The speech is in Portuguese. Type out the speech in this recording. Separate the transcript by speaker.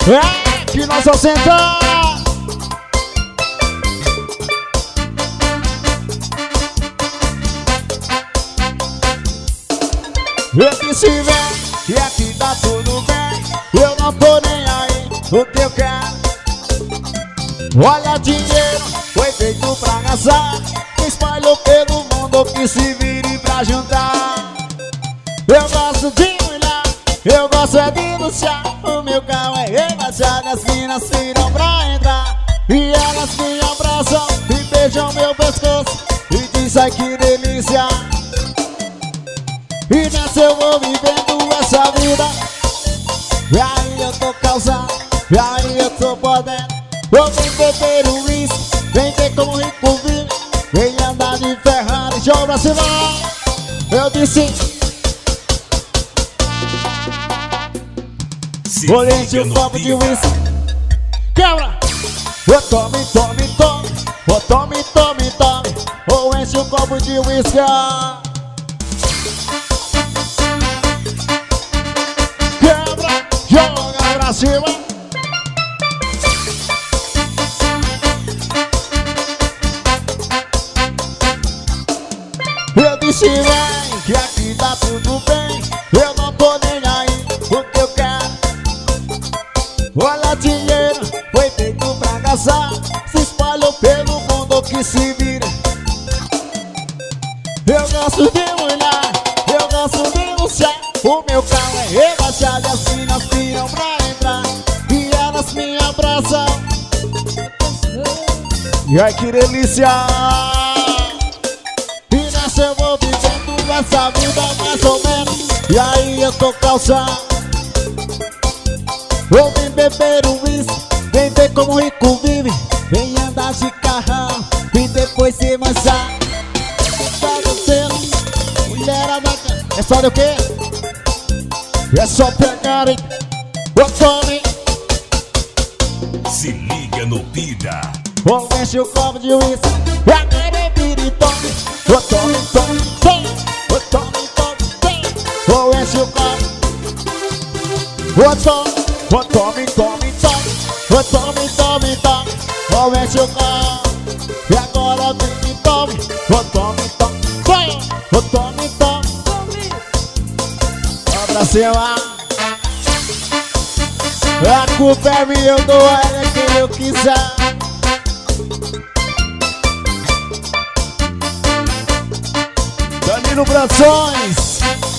Speaker 1: É que nós vamos sentar. Eu disse vem, e aqui tá tudo bem. Eu não tô nem aí, o que eu quero. Olha, dinheiro foi feito pra gastar. Espalhou pelo mundo que se vire pra juntar. Eu gosto de olhar, eu gosto é de luxar. O meu carro é rebaixado, as minas viram pra entrar. E elas me abraçam e beijam meu pescoço e dizem ai que delícia. E nessa eu vou vivendo essa vida. E aí eu tô causando, e aí eu tô podendo. Vou vem beber o uísque, vem ver como rico vive. Vem andar de Ferrari, joga pra cima. Eu disse vou encher um copo de uísque. Quebra! Ô tome, tome, tome. Ô tome, tome, tome. Ou enche um copo de uísque. Quebra, joga pra cima. Eu disse vem, que aqui tá tudo bem. Eu não tô nem aí, o que eu quero. Olha, dinheiro foi feito pra gastar. Se espalhou pelo mundo que se vira. Eu gosto de olhar, eu gosto de luxar. O meu carro é rebaixado, as minas viram pra entrar. E elas me abraçam. E ai que delícia. E nessa eu vou vivendo essa vida mais ou menos. E aí eu tô calçando. Vou vem beber um uísque, vem ver como o rico vive. Vem andar de carrão e depois se manchar. Só você, mulher bacana. É só do quê? É só pegar e ô tome.
Speaker 2: Se liga no Pida.
Speaker 1: Ou enche o copo de uísque. Agora vira e tome. Ô tome, tome, tome. Ô tome, tome, tome. Ou enche o copo. Ô tome. Ô tome, tome, tome. Ô tome, tome, tome. Ô enche o copo. E agora vem e tome. Ô tome, tome, tome. Ô tome, tome. Ó pra cima. A culpa é minha, eu dou a ela quem eu quiser. Danilo Brações.